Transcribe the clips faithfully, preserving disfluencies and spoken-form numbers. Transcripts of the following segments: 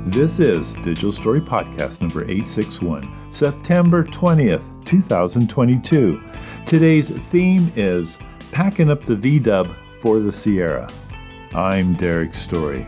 This is Digital Story Podcast number eight sixty-one, September twentieth, twenty twenty-two. Today's theme is Packing Up the V-Dub for the Sierra. I'm Derek Story.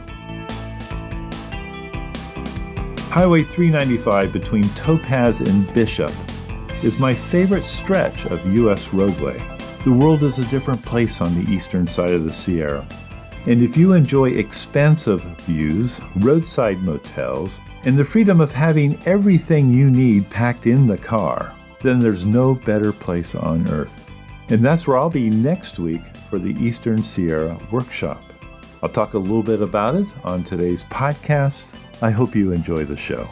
Highway three ninety-five between Topaz and Bishop is my favorite stretch of U S roadway. The world is a different place on the eastern side of the Sierra. And if you enjoy expansive views, roadside motels, and the freedom of having everything you need packed in the car, then there's no better place on earth. And that's where I'll be next week for the Eastern Sierra Workshop. I'll talk a little bit about it on today's podcast. I hope you enjoy the show.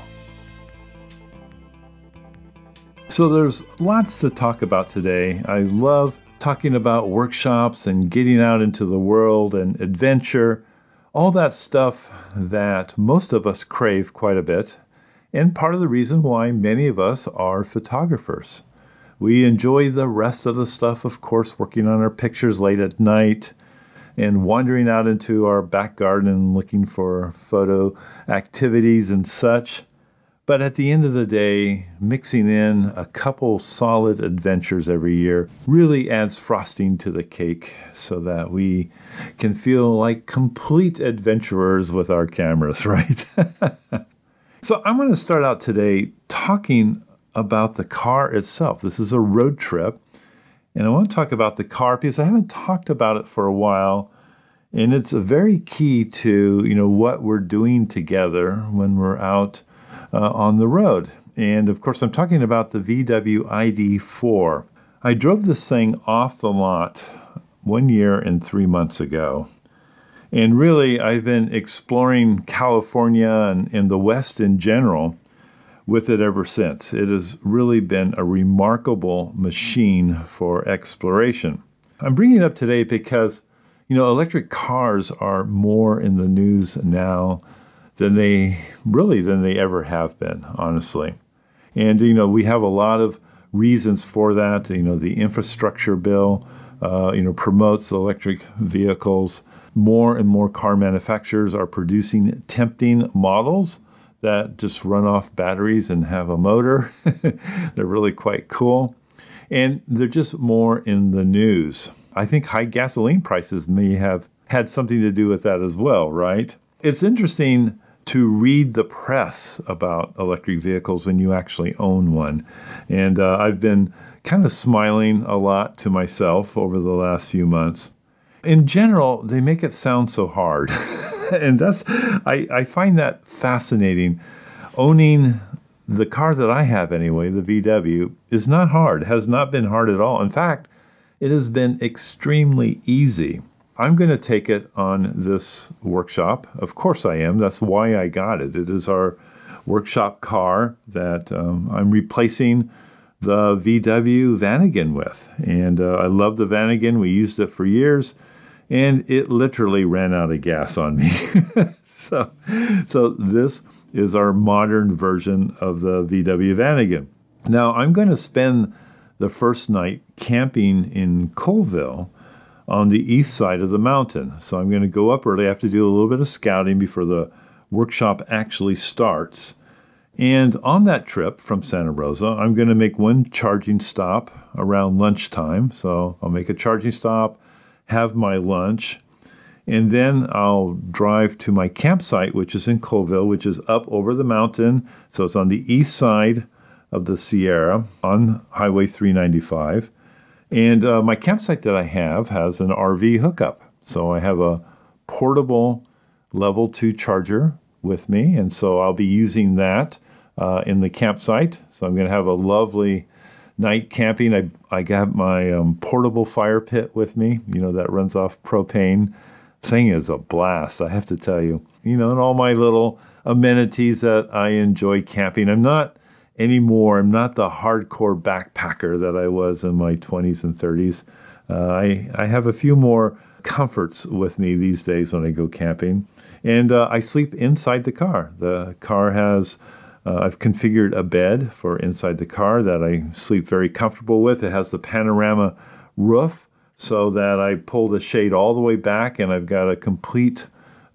So there's lots to talk about today. I love talking about workshops and getting out into the world and adventure, all that stuff that most of us crave quite a bit, and part of the reason why many of us are photographers. We enjoy the rest of the stuff, of course, working on our pictures late at night and wandering out into our back garden and looking for photo activities and such. But at the end of the day, mixing in a couple solid adventures every year really adds frosting to the cake so that we can feel like complete adventurers with our cameras, right? So I'm going to start out today talking about the car itself. This is a road trip, and I want to talk about the car because I haven't talked about it for a while, and it's very key to, you know, what we're doing together when we're out Uh, on the road. And of course, I'm talking about the V W I D four. I drove this thing off the lot one year and three months ago. And really, I've been exploring California and, and the West in general with it ever since. It has really been a remarkable machine for exploration. I'm bringing it up today because, you know, electric cars are more in the news now than they really than they ever have been, honestly. And, you know, we have a lot of reasons for that. You know, the infrastructure bill, uh, you know, promotes electric vehicles. More and more car manufacturers are producing tempting models that just run off batteries and have a motor. They're really quite cool. And they're just more in the news. I think high gasoline prices may have had something to do with that as well, right? It's interesting to read the press about electric vehicles when you actually own one. And uh, I've been kind of smiling a lot to myself over the last few months. In general, they make it sound so hard. And that's I, I find that fascinating. Owning the car that I have anyway, the V W, is not hard, has not been hard at all. In fact, it has been extremely easy. I'm going to take it on this workshop. Of course I am. That's why I got it. It is our workshop car that um, I'm replacing the V W Vanagon with. And uh, I love the Vanagon. We used it for years, and it literally ran out of gas on me. so, so this is our modern version of the V W Vanagon. Now, I'm going to spend the first night camping in Colville on the east side of the mountain. So I'm going to go up early. I have to do a little bit of scouting before the workshop actually starts. And on that trip from Santa Rosa, I'm going to make one charging stop around lunchtime. So I'll make a charging stop, have my lunch, and then I'll drive to my campsite, which is in Colville, which is up over the mountain. So it's on the east side of the Sierra on Highway three ninety-five. And uh, my campsite that I have has an R V hookup. So I have a portable level two charger with me. And so I'll be using that uh, in the campsite. So I'm going to have a lovely night camping. I, I got my um, portable fire pit with me, you know, that runs off propane. Thing is a blast, I have to tell you. You know, and all my little amenities that I enjoy camping. I'm not anymore. I'm not the hardcore backpacker that I was in my twenties and thirties. Uh, I, I have a few more comforts with me these days when I go camping. And uh, I sleep inside the car. The car has, uh, I've configured a bed for inside the car that I sleep very comfortable with. It has the panorama roof so that I pull the shade all the way back and I've got a complete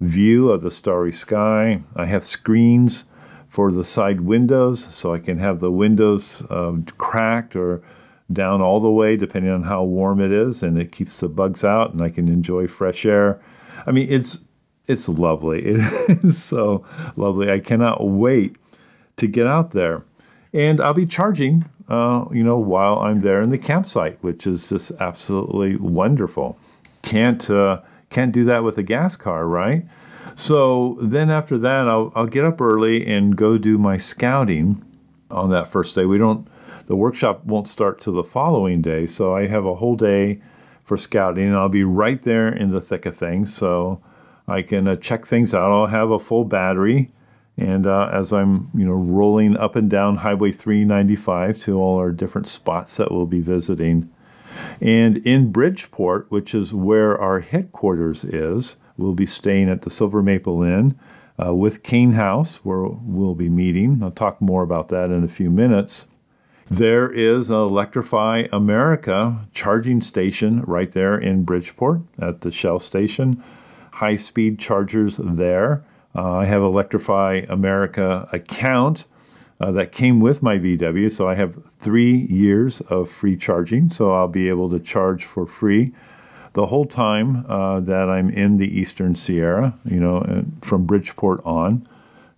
view of the starry sky. I have screens for the side windows, so I can have the windows uh, cracked or down all the way, depending on how warm it is, and it keeps the bugs out, and I can enjoy fresh air. I mean, it's it's lovely. It is so lovely. I cannot wait to get out there. And I'll be charging, uh, you know, while I'm there in the campsite, which is just absolutely wonderful. Can't uh, can't do that with a gas car, right? So then after that, I'll I'll get up early and go do my scouting on that first day. We don't. The workshop won't start till the following day, so I have a whole day for scouting, and I'll be right there in the thick of things, so I can uh, check things out. I'll have a full battery, and uh, as I'm, you know, rolling up and down Highway three ninety-five to all our different spots that we'll be visiting. And in Bridgeport, which is where our headquarters is, we'll be staying at the Silver Maple Inn uh, with Kane House, where we'll be meeting. I'll talk more about that in a few minutes. There is an Electrify America charging station right there in Bridgeport at the Shell station. High-speed chargers there. Uh, I have Electrify America account uh, that came with my V W, so I have three years of free charging, so I'll be able to charge for free the whole time uh, that I'm in the Eastern Sierra, you know, from Bridgeport on.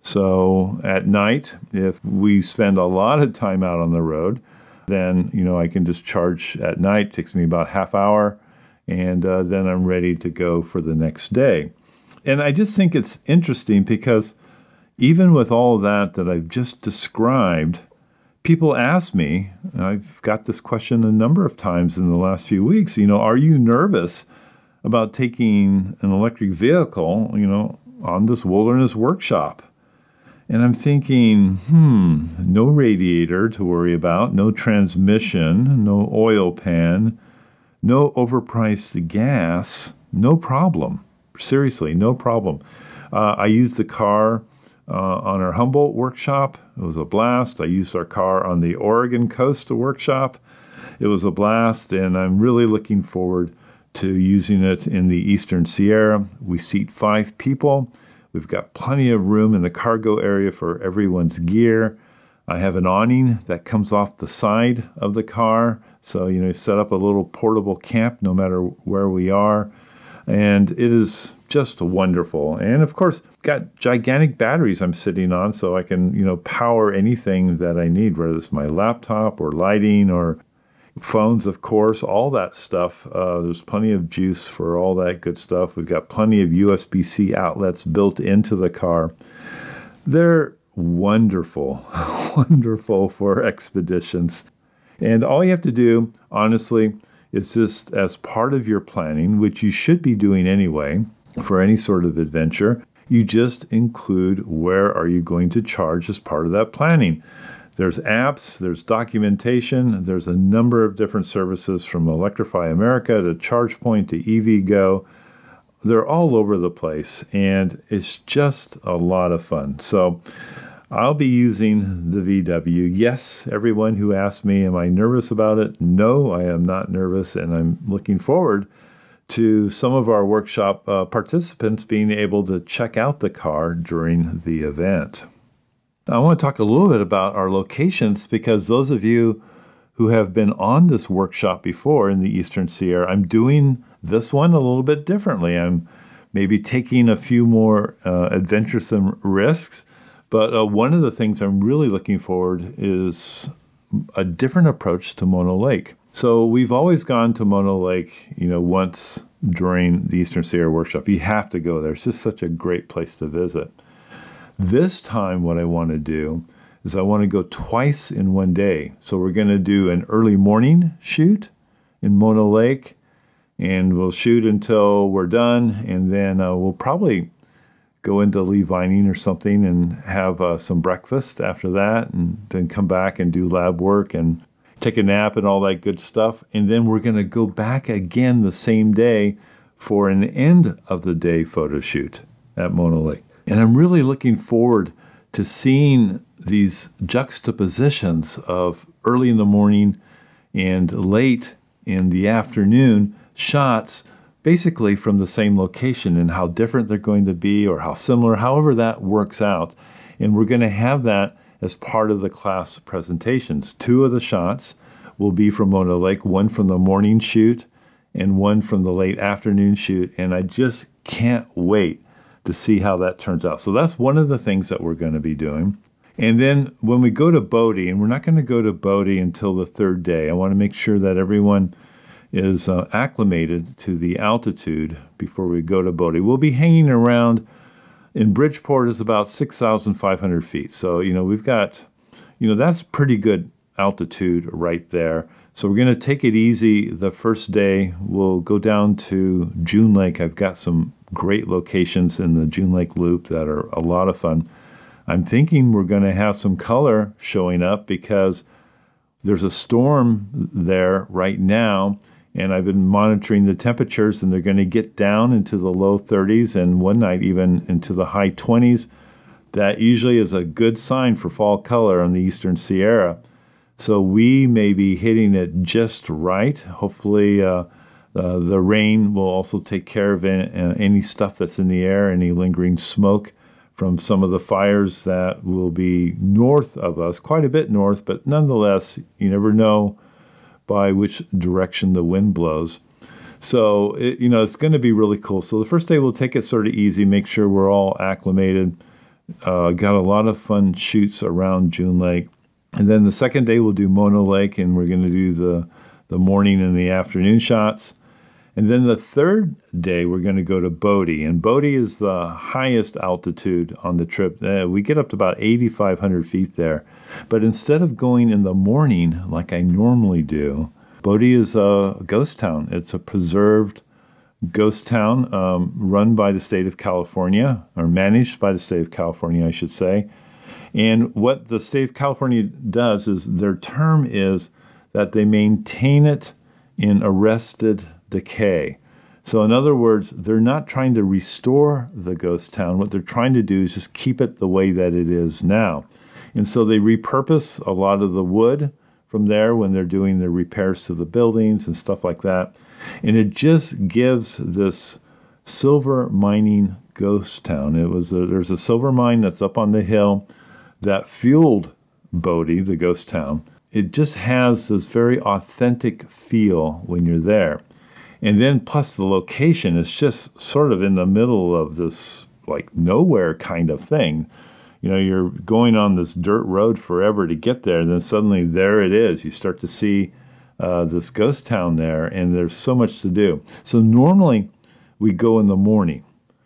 So at night, if we spend a lot of time out on the road, then, you know, I can just charge at night. It takes me about half hour, and uh, then I'm ready to go for the next day. And I just think it's interesting because even with all of that that I've just described, people ask me, I've got this question a number of times in the last few weeks, you know, are you nervous about taking an electric vehicle, you know, on this wilderness workshop? And I'm thinking, hmm, no radiator to worry about, no transmission, no oil pan, no overpriced gas, no problem. Seriously, no problem. Uh, I used the car uh, on our Humboldt workshop. It was a blast. I used our car on the Oregon coast workshop. It was a blast, and I'm really looking forward to using it in the Eastern Sierra. We seat five people. We've got plenty of room in the cargo area for everyone's gear. I have an awning that comes off the side of the car. So, you know, set up a little portable camp no matter where we are. And it is just wonderful. And of course, got gigantic batteries I'm sitting on so I can, you know, power anything that I need, whether it's my laptop or lighting or phones, of course, all that stuff. Uh, there's plenty of juice for all that good stuff. We've got plenty of U S B C outlets built into the car. They're wonderful, wonderful for expeditions. And all you have to do, honestly, is just as part of your planning, which you should be doing anyway for any sort of adventure, you just include where are you going to charge as part of that planning. There's apps, there's documentation, there's a number of different services from Electrify America to ChargePoint to EVgo. They're all over the place, and it's just a lot of fun. So I'll be using the V W. Yes, everyone who asked me, am I nervous about it? No, I am not nervous, and I'm looking forward to some of our workshop uh, participants being able to check out the car during the event. I want to talk a little bit about our locations because those of you who have been on this workshop before in the Eastern Sierra, I'm doing this one a little bit differently. I'm maybe taking a few more uh, adventuresome risks, but uh, one of the things I'm really looking forward is a different approach to Mono Lake. So we've always gone to Mono Lake, you know, once during the Eastern Sierra workshop. You have to go there. It's just such a great place to visit. This time, what I want to do is I want to go twice in one day. So we're going to do an early morning shoot in Mono Lake, and we'll shoot until we're done, and then uh, we'll probably go into Lee Vining or something and have uh, some breakfast after that, and then come back and do lab work and take a nap and all that good stuff. And then we're going to go back again the same day for an end of the day photo shoot at Mono Lake. And I'm really looking forward to seeing these juxtapositions of early in the morning and late in the afternoon shots basically from the same location, and how different they're going to be or how similar, however that works out. And we're going to have that as part of the class presentations. Two of the shots will be from Mono Lake, one from the morning shoot and one from the late afternoon shoot. And I just can't wait to see how that turns out. So that's one of the things that we're going to be doing. And then when we go to Bodie, and we're not going to go to Bodie until the third day, I want to make sure that everyone is uh, acclimated to the altitude before we go to Bodie. We'll be hanging around in Bridgeport is about six thousand five hundred feet. So, you know, we've got, you know, that's pretty good altitude right there. So we're going to take it easy the first day. We'll go down to June Lake. I've got some great locations in the June Lake Loop that are a lot of fun. I'm thinking we're going to have some color showing up because there's a storm there right now, and I've been monitoring the temperatures, and they're going to get down into the low thirties and one night even into the high twenties. That usually is a good sign for fall color on the Eastern Sierra. So we may be hitting it just right. Hopefully uh, uh, the rain will also take care of any, uh, any stuff that's in the air, any lingering smoke from some of the fires that will be north of us, quite a bit north, but nonetheless, you never know by which direction the wind blows. So, it, you know, it's going to be really cool. So the first day we'll take it sort of easy, make sure we're all acclimated. Uh, got a lot of fun shoots around June Lake. And then the second day we'll do Mono Lake, and we're going to do the, the morning and the afternoon shots. And then the third day, we're going to go to Bodie. And Bodie is the highest altitude on the trip. Uh, we get up to about eighty-five hundred feet there. But instead of going in the morning like I normally do, Bodie is a ghost town. It's a preserved ghost town um, run by the state of California, or managed by the state of California, I should say. And what the state of California does is their term is that they maintain it in arrested decay. So in other words, they're not trying to restore the ghost town. What they're trying to do is just keep it the way that it is now. And so they repurpose a lot of the wood from there when they're doing the repairs to the buildings and stuff like that. And it just gives this silver mining ghost town. It was a, there's a silver mine that's up on the hill that fueled Bodie, the ghost town. It just has this very authentic feel when you're there. And then plus the location is just sort of in the middle of this like nowhere kind of thing. You know, you're going on this dirt road forever to get there, and then suddenly there it is. You start to see uh, this ghost town there, and there's so much to do. So normally we go in the morning,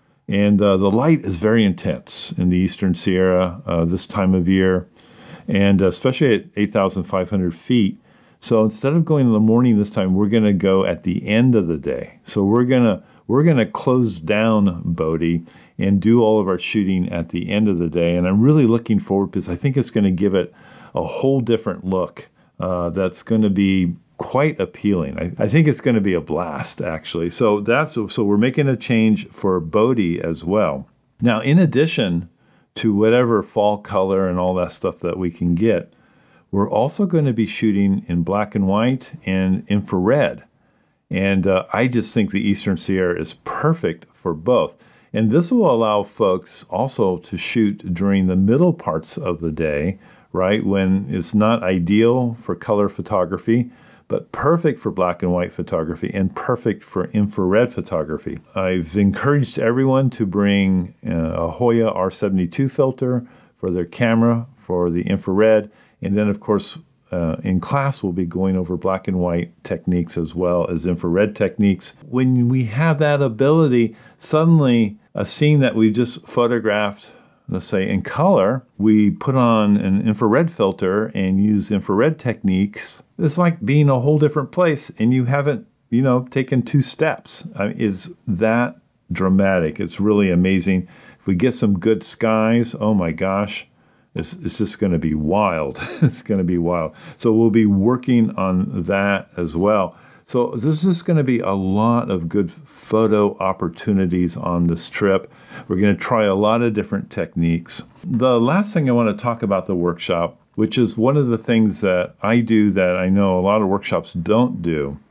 and uh, the light is very intense in the Eastern Sierra uh, this time of year, and uh, especially at eight thousand five hundred feet. So instead of going in the morning this time, we're going to go at the end of the day. So we're going to we're going to close down Bodie and do all of our shooting at the end of the day. And I'm really looking forward because I think it's going to give it a whole different look uh, that's going to be quite appealing. I, I think it's going to be a blast, actually. So that's so we're making a change for Bodie as well. Now, in addition to whatever fall color and all that stuff that we can get, we're also going to be shooting in black and white and infrared. And uh, I just think the Eastern Sierra is perfect for both. And this will allow folks also to shoot during the middle parts of the day, right, when it's not ideal for color photography, but perfect for black and white photography and perfect for infrared photography. I've encouraged everyone to bring uh, a Hoya R seventy-two filter for their camera for the infrared. And then, of course, uh, in class, we'll be going over black and white techniques as well as infrared techniques. When we have that ability, suddenly a scene that we just photographed, let's say in color, we put on an infrared filter and use infrared techniques. It's like being a whole different place, and you haven't, you know, taken two steps. I mean, it's that dramatic. It's really amazing. If we get some good skies, oh my gosh. It's, it's just going to be wild. It's going to be wild. So we'll be working on that as well. So this is going to be a lot of good photo opportunities on this trip. We're going to try a lot of different techniques. The last thing I want to talk about the workshop, which is one of the things that I do that I know a lot of workshops don't do,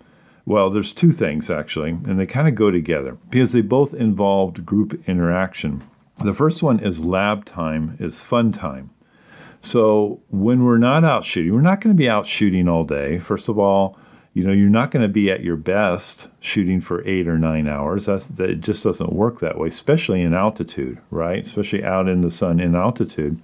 Well, there's two things actually, and they kind of go together because they both involved group interaction. The first one is lab time is fun time. So when we're not out shooting, we're not going to be out shooting all day. First of all, you know, you're not going to be at your best shooting for eight or nine hours. That's, that it just doesn't work that way, especially in altitude, right? Especially out in the sun in altitude.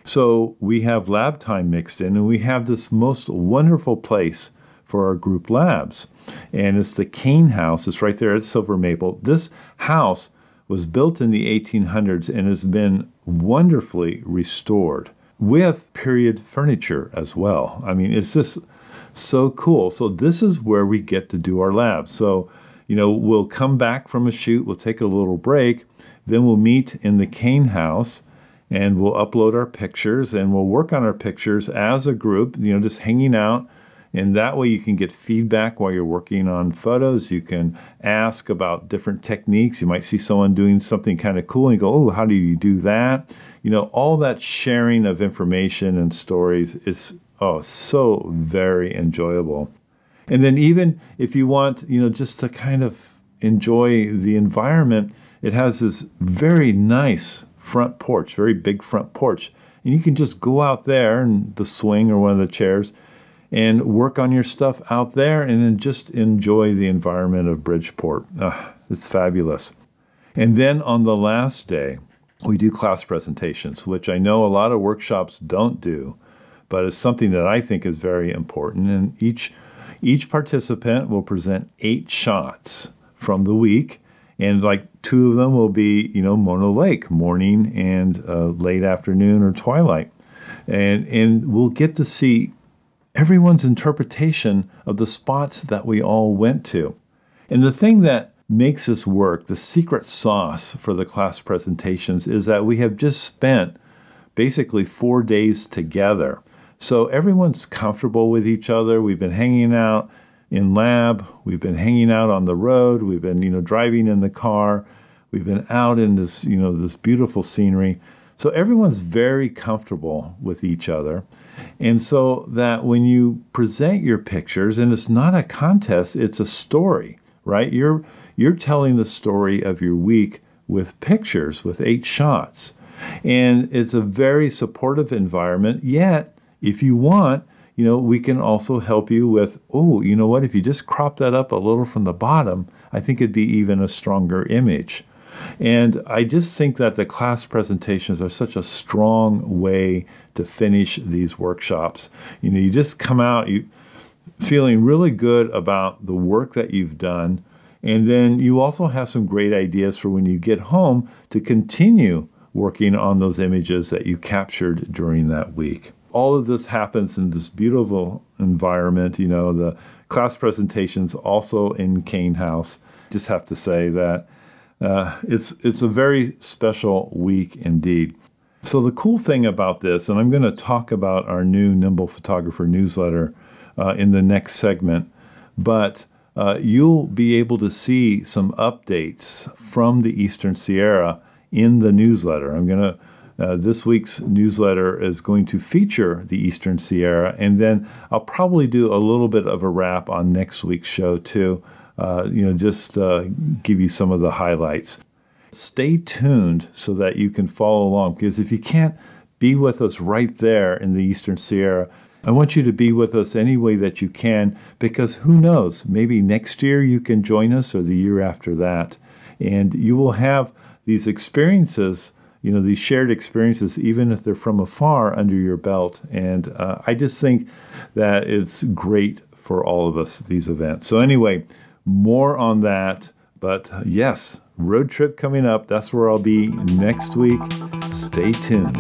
So we have lab time mixed in, and we have this most wonderful place for our group labs. And it's the Kane House. It's right there at Silver Maple. This house was built in the eighteen hundreds and has been wonderfully restored with period furniture as well. I mean, it's just so cool. So this is where we get to do our labs. So, you know, we'll come back from a shoot, we'll take a little break, then we'll meet in the Kane House, and we'll upload our pictures, and we'll work on our pictures as a group, you know, just hanging out. And that way you can get feedback while you're working on photos. You can ask about different techniques. You might see someone doing something kind of cool and you go, oh, how do you do that? You know, all that sharing of information and stories is, oh, so very enjoyable. And then even if you want, you know, just to kind of enjoy the environment, it has this very nice front porch, very big front porch. And you can just go out there in the swing or one of the chairs and work on your stuff out there and then just enjoy the environment of Bridgeport. Uh, it's fabulous. And then on the last day, we do class presentations, which I know a lot of workshops don't do, but it's something that I think is very important. And each, each participant will present eight shots from the week. And like two of them will be, you know, Mono Lake, morning and uh, late afternoon or twilight. And, and we'll get to see everyone's interpretation of the spots that we all went to. And the thing that makes this work, the secret sauce for the class presentations, is that we have just spent basically four days together. So everyone's comfortable with each other. We've been hanging out in lab. We've been hanging out on the road. We've been, you know, driving in the car. We've been out in this, you know, this beautiful scenery. So everyone's very comfortable with each other. And so that when you present your pictures, and it's not a contest, it's a story, right? You're you're telling the story of your week with pictures, with eight shots. And it's a very supportive environment. Yet, if you want, you know, we can also help you with, oh, you know what, if you just crop that up a little from the bottom, I think it'd be even a stronger image. And I just think that the class presentations are such a strong way to finish these workshops. You know, you just come out you feeling really good about the work that you've done, and then you also have some great ideas for when you get home to continue working on those images that you captured during that week. All of this happens in this beautiful environment. You know, the class presentations also in Kane House. Just have to say that Uh, it's it's a very special week indeed. So the cool thing about this, and I'm going to talk about our new Nimble Photographer newsletter uh, in the next segment, but uh, you'll be able to see some updates from the Eastern Sierra in the newsletter. I'm going to uh, this week's newsletter is going to feature the Eastern Sierra, and then I'll probably do a little bit of a wrap on next week's show too. Uh, you know, just uh, give you some of the highlights. Stay tuned so that you can follow along, because if you can't be with us right there in the Eastern Sierra, I want you to be with us any way that you can, because who knows, maybe next year you can join us or the year after that, and you will have these experiences, you know, these shared experiences, even if they're from afar, under your belt. And uh, I just think that it's great for all of us, these events. So anyway, more on that, but uh, yes, road trip coming up. That's where I'll be next week. Stay tuned.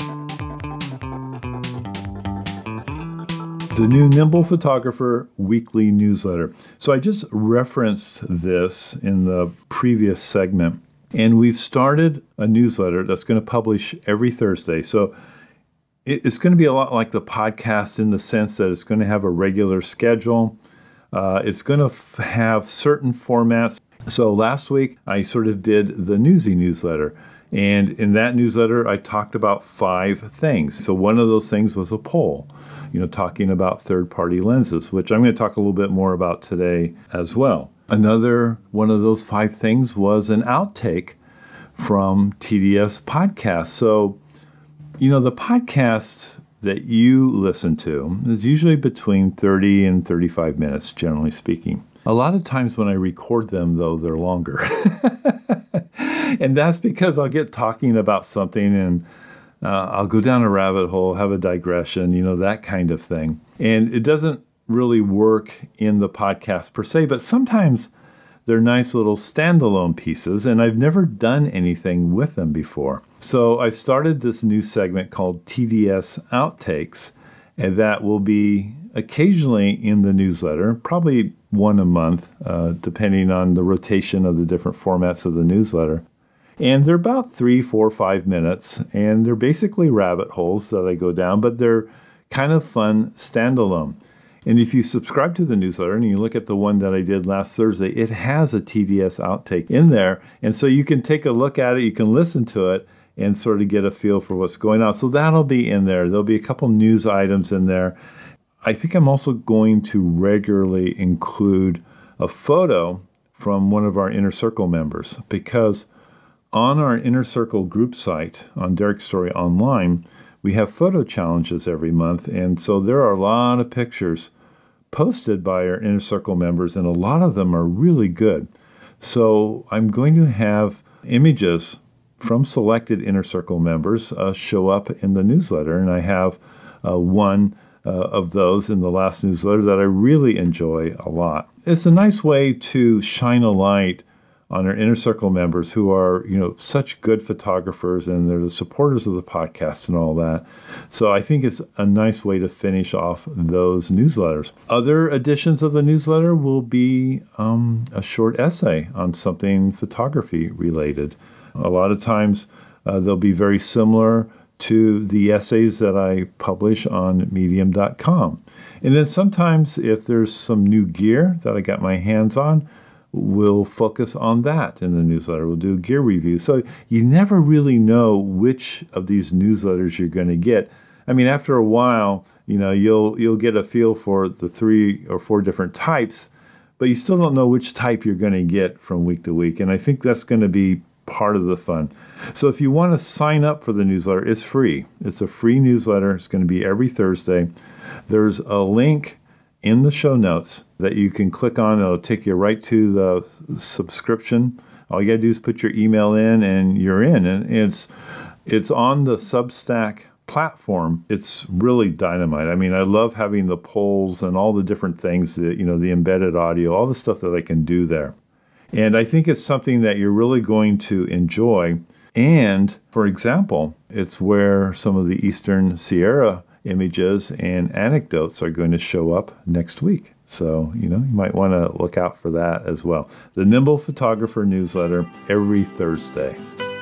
The new Nimble Photographer weekly newsletter. So I just referenced this in the previous segment, and we've started a newsletter that's going to publish every Thursday. So it's going to be a lot like the podcast in the sense that it's going to have a regular schedule. Uh, it's going to f- have certain formats. So last week, I sort of did the Newsy newsletter. And in that newsletter, I talked about five things. So one of those things was a poll. you know, talking about third-party lenses, which I'm going to talk a little bit more about today as well. Another one of those five things was an outtake from T D S podcasts. So, you know, the podcasts that you listen to is usually between thirty and thirty-five minutes, generally speaking. A lot of times when I record them, though, they're longer. And that's because I'll get talking about something and uh, I'll go down a rabbit hole, have a digression, you know, that kind of thing. And it doesn't really work in the podcast per se, but sometimes they're nice little standalone pieces, and I've never done anything with them before. So I started this new segment called T D S Outtakes, and that will be occasionally in the newsletter, probably one a month, uh, depending on the rotation of the different formats of the newsletter. And they're about three, four, five minutes, and they're basically rabbit holes that I go down, but they're kind of fun standalone. And if you subscribe to the newsletter and you look at the one that I did last Thursday, it has a T D S outtake in there. And so you can take a look at it, you can listen to it, and sort of get a feel for what's going on. So that'll be in there. There'll be a couple news items in there. I think I'm also going to regularly include a photo from one of our Inner Circle members, because on our Inner Circle group site on Derek Story Online, we have photo challenges every month, and so there are a lot of pictures posted by our Inner Circle members, and a lot of them are really good. So I'm going to have images from selected Inner Circle members uh, show up in the newsletter, and I have uh, one uh, of those in the last newsletter that I really enjoy a lot. It's a nice way to shine a light on our Inner Circle members who are, you know, such good photographers, and they're the supporters of the podcast and all that. So I think it's a nice way to finish off those newsletters. Other editions of the newsletter will be um, a short essay on something photography related. A lot of times uh, they'll be very similar to the essays that I publish on medium dot com. And then sometimes if there's some new gear that I got my hands on, we'll focus on that in the newsletter. We'll do a gear review. So you never really know which of these newsletters you're going to get. I mean, after a while, you know, you'll you'll get a feel for the three or four different types, but you still don't know which type you're going to get from week to week. And I think that's going to be part of the fun. So if you want to sign up for the newsletter, it's free. It's a free newsletter. It's going to be every Thursday. There's a link in the show notes that you can click on. It'll take you right to the subscription. All you got to do is put your email in and you're in. And it's it's on the Substack platform. It's really dynamite. I mean, I love having the polls and all the different things, that, you know, the embedded audio, all the stuff that I can do there. And I think it's something that you're really going to enjoy. And, for example, it's where some of the Eastern Sierra images and anecdotes are going to show up next week. So, you know, you might want to look out for that as well. The Nimble Photographer newsletter every Thursday.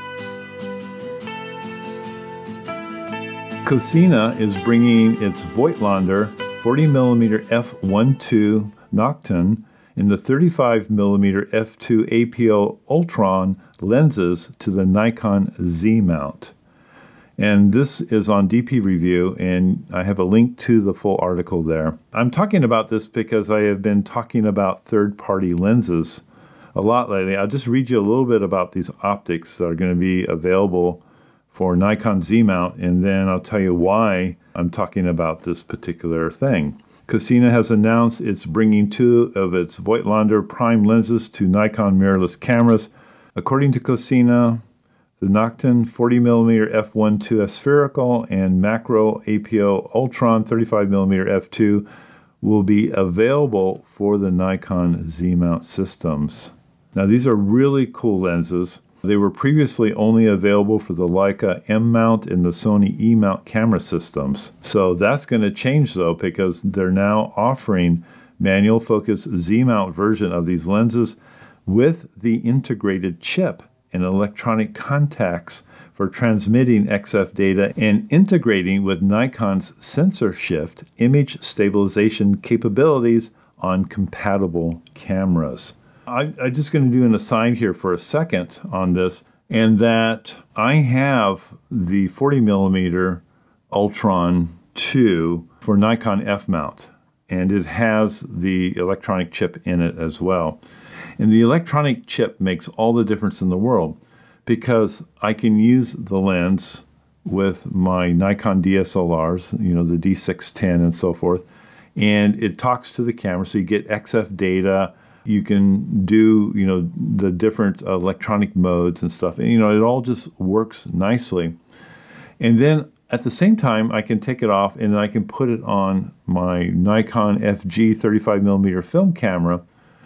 Cosina is bringing its Voigtlander forty millimeter f one point two Nocton in the thirty-five millimeter f two A P O Ultron lenses to the Nikon Z mount. And this is on D P Review, and I have a link to the full article there. I'm talking about this because I have been talking about third-party lenses a lot lately. I'll just read you a little bit about these optics that are going to be available for Nikon Z mount, and then I'll tell you why I'm talking about this particular thing. Cosina has announced it's bringing two of its Voigtlander prime lenses to Nikon mirrorless cameras. According to Cosina, the Nocton forty millimeter f one point two spherical and macro A P O Ultron thirty-five millimeter f two will be available for the Nikon Z mount systems. Now, these are really cool lenses. They were previously only available for the Leica M mount and the Sony E mount camera systems. So that's going to change, though, because they're now offering manual focus Z mount version of these lenses with the integrated chip and electronic contacts for transmitting X F data and integrating with Nikon's sensor shift image stabilization capabilities on compatible cameras. I, I'm just going to do an aside here for a second on this, and that I have the forty millimeter Ultron two for Nikon F-mount, and it has the electronic chip in it as well. And the electronic chip makes all the difference in the world because I can use the lens with my Nikon D S L Rs, you know, the D six ten and so forth, and it talks to the camera, so you get X F data. You can do, you know, the different electronic modes and stuff, and you know, it all just works nicely. And then at the same time, I can take it off and I can put it on my Nikon F G thirty-five millimeter film camera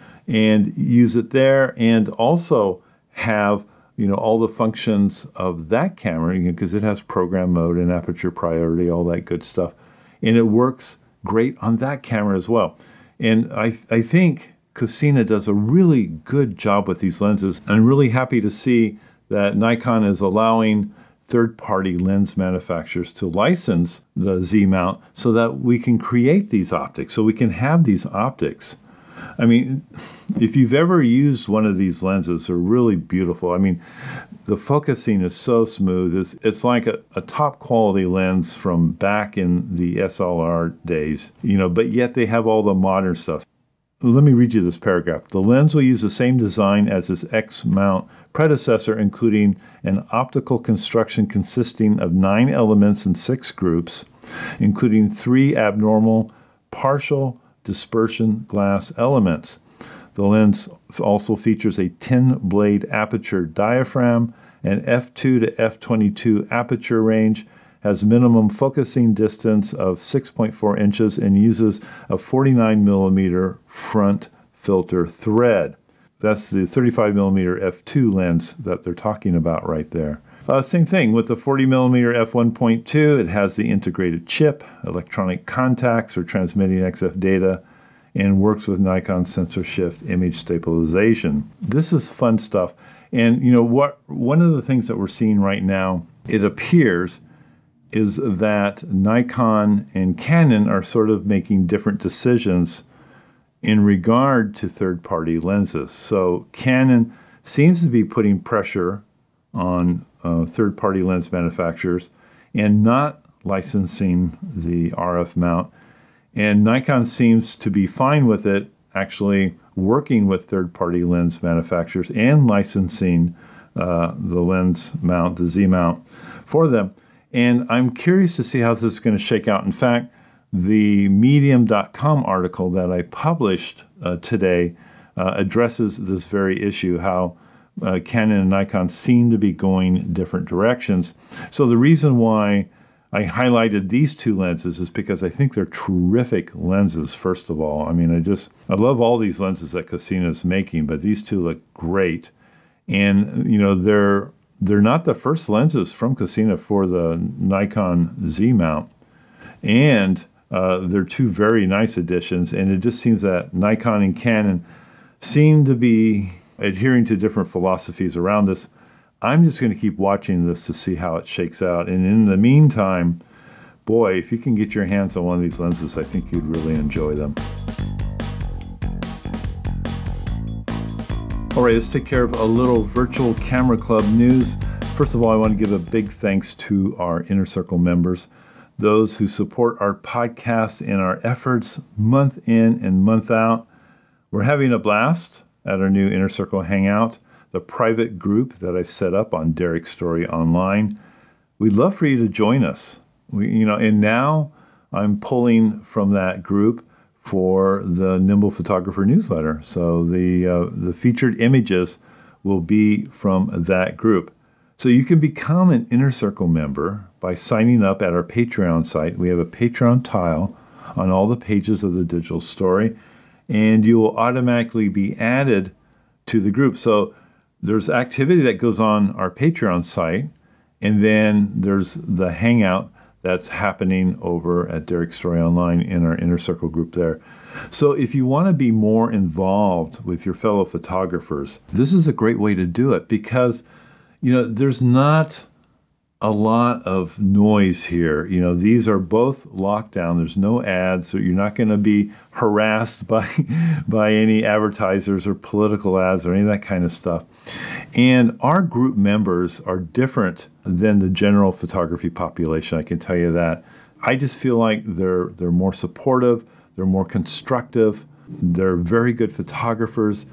and use it there, and also have, you know, all the functions of that camera, because you know, it has program mode and aperture priority, all that good stuff. And it works great on that camera as well. And I, I think Cosina does a really good job with these lenses. I'm really happy to see that Nikon is allowing third-party lens manufacturers to license the Z-mount so that we can create these optics, so we can have these optics. I mean, if you've ever used one of these lenses, they're really beautiful. I mean, the focusing is so smooth. It's, it's like a, a top quality lens from back in the S L R days, you know, but yet they have all the modern stuff. Let me read you this paragraph. The lens will use the same design as its X-mount predecessor, including an optical construction consisting of nine elements in six groups, including three abnormal partial dispersion glass elements. The lens also features a ten-blade aperture diaphragm, an f two to f twenty-two aperture range, has minimum focusing distance of six point four inches, and uses a forty-nine millimeter front filter thread. That's the thirty-five millimeter f two lens that they're talking about right there. Uh, same thing with the forty millimeter f one point two. It has the integrated chip, electronic contacts for transmitting X F data, and works with Nikon sensor shift image stabilization. This is fun stuff. And you know what? One of the things that we're seeing right now, it appears, is that Nikon and Canon are sort of making different decisions in regard to third-party lenses. So Canon seems to be putting pressure on uh, third-party lens manufacturers and not licensing the R F mount. And Nikon seems to be fine with it, actually working with third-party lens manufacturers and licensing uh, the lens mount, the Z-mount, for them. And I'm curious to see how this is going to shake out. In fact, the medium dot com article that I published uh, today uh, addresses this very issue, how uh, Canon and Nikon seem to be going different directions. So the reason why I highlighted these two lenses is because I think they're terrific lenses, first of all. I mean, I just, I love all these lenses that Cosina is making, but these two look great. And, you know, they're, they're not the first lenses from Cosina for the Nikon Z-mount. And uh, they're two very nice additions. And it just seems that Nikon and Canon seem to be adhering to different philosophies around this. I'm just going to keep watching this to see how it shakes out. And in the meantime, boy, if you can get your hands on one of these lenses, I think you'd really enjoy them. All right, let's take care of a little Virtual Camera Club news. First of all, I want to give a big thanks to our Inner Circle members, those who support our podcast and our efforts month in and month out. We're having a blast at our new Inner Circle Hangout, the private group that I've set up on Derek Story Online. We'd love for you to join us. We, you know, and now I'm pulling from that group for the Nimble Photographer newsletter. So the uh, the featured images will be from that group. So you can become an Inner Circle member by signing up at our Patreon site. We have a Patreon tile on all the pages of the digital story, and you will automatically be added to the group. So there's activity that goes on our Patreon site, and then there's the Hangout that's happening over at Derek Story Online in our Inner Circle group there. So if you want to be more involved with your fellow photographers, this is a great way to do it because, you know, there's not a lot of noise here. You know, these are both locked down. There's no ads, so you're not going to be harassed by by any advertisers or political ads or any of that kind of stuff. And our group members are different than the general photography population, I can tell you that. I just feel like they're they're more supportive, they're more constructive, they're very good photographers.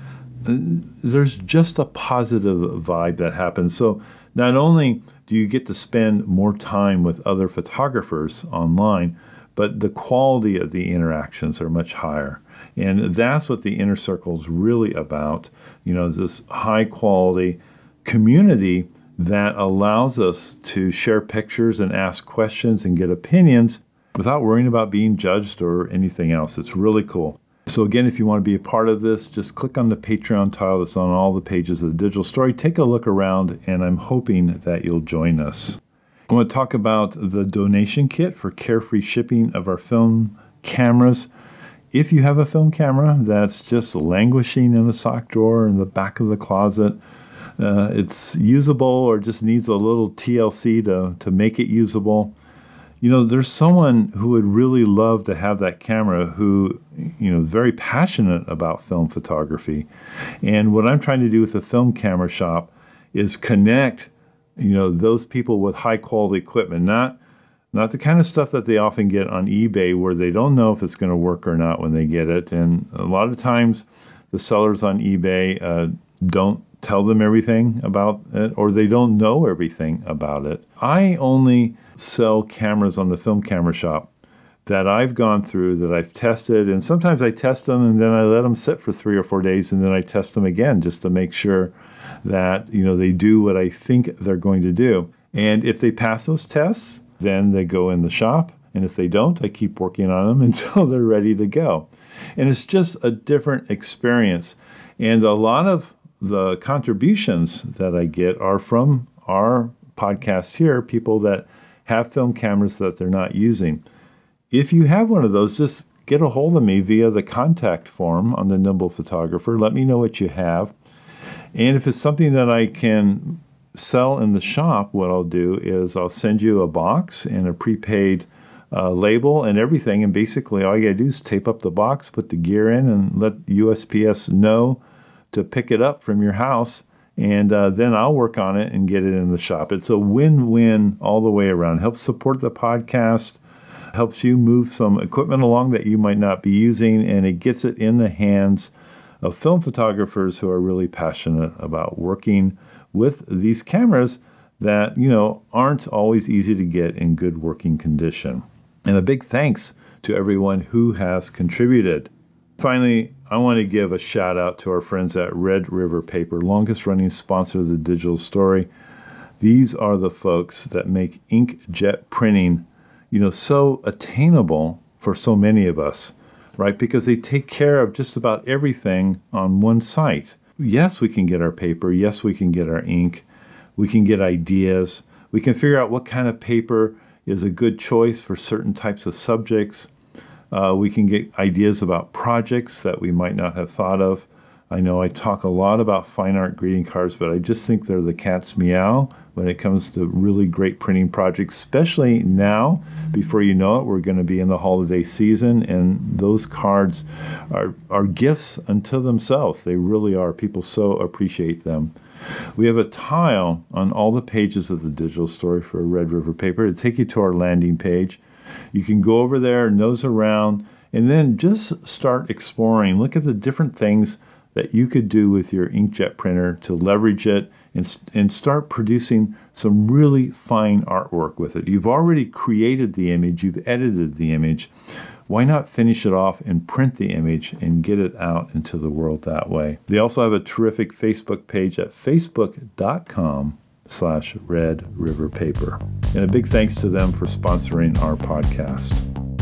There's just a positive vibe that happens. So not only do you get to spend more time with other photographers online, but the quality of the interactions are much higher. And that's what the Inner Circle is really about. You know, this high quality community that allows us to share pictures and ask questions and get opinions without worrying about being judged or anything else. It's really cool. So again, if you want to be a part of this, just click on the Patreon tile that's on all the pages of the Digital Story. Take a look around, and I'm hoping that you'll join us. I want to talk about the donation kit for carefree shipping of our film cameras. If you have a film camera that's just languishing in a sock drawer in the back of the closet, uh, it's usable or just needs a little T L C to, to make it usable, you know, there's someone who would really love to have that camera who, you know, is very passionate about film photography. And what I'm trying to do with the film camera shop is connect, you know, those people with high quality equipment, not Not the kind of stuff that they often get on eBay where they don't know if it's going to work or not when they get it. And a lot of times the sellers on eBay uh, don't tell them everything about it, or they don't know everything about it. I only sell cameras on the Film Camera Shop that I've gone through, that I've tested, and sometimes I test them and then I let them sit for three or four days and then I test them again just to make sure that, you know, they do what I think they're going to do. And if they pass those tests, then they go in the shop, and if they don't, I keep working on them until they're ready to go. And it's just a different experience. And a lot of the contributions that I get are from our podcast here, people that have film cameras that they're not using. If you have one of those, just get a hold of me via the contact form on the Nimble Photographer. Let me know what you have. And if it's something that I can sell in the shop, what I'll do is I'll send you a box and a prepaid uh, label and everything. And basically all you gotta do is tape up the box, put the gear in, and let U S P S know to pick it up from your house. And uh, then I'll work on it and get it in the shop. It's a win-win all the way around. Helps support the podcast, helps you move some equipment along that you might not be using, and it gets it in the hands of film photographers who are really passionate about working with these cameras that, you know, aren't always easy to get in good working condition. And a big thanks to everyone who has contributed. Finally, I want to give a shout out to our friends at Red River Paper, longest running sponsor of the Digital Story. These are the folks that make inkjet printing, you know, so attainable for so many of us, right? Because they take care of just about everything on one site. Yes, we can get our paper. Yes, we can get our ink. We can get ideas. We can figure out what kind of paper is a good choice for certain types of subjects. Uh, we can get ideas about projects that we might not have thought of. I know I talk a lot about fine art greeting cards, but I just think they're the cat's meow when it comes to really great printing projects, especially now. Before you know it, we're going to be in the holiday season, and those cards are, are gifts unto themselves. They really are. People so appreciate them. We have a tile on all the pages of the Digital Story for Red River Paper to take you to our landing page. You can go over there, nose around, and then just start exploring. Look at the different things that you could do with your inkjet printer to leverage it and, and start producing some really fine artwork with it. You've already created the image, you've edited the image. Why not finish it off and print the image and get it out into the world that way? They also have a terrific Facebook page at facebook.com slash Red River Paper. And a big thanks to them for sponsoring our podcast.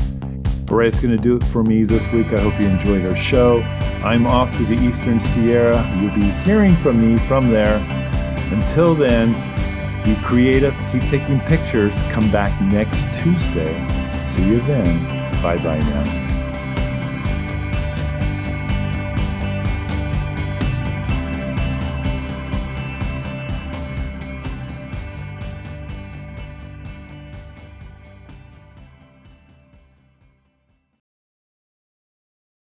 All right, it's going to do it for me this week. I hope you enjoyed our show. I'm off to the Eastern Sierra. You'll be hearing from me from there. Until then, be creative, keep taking pictures. Come back next Tuesday. See you then. Bye-bye now.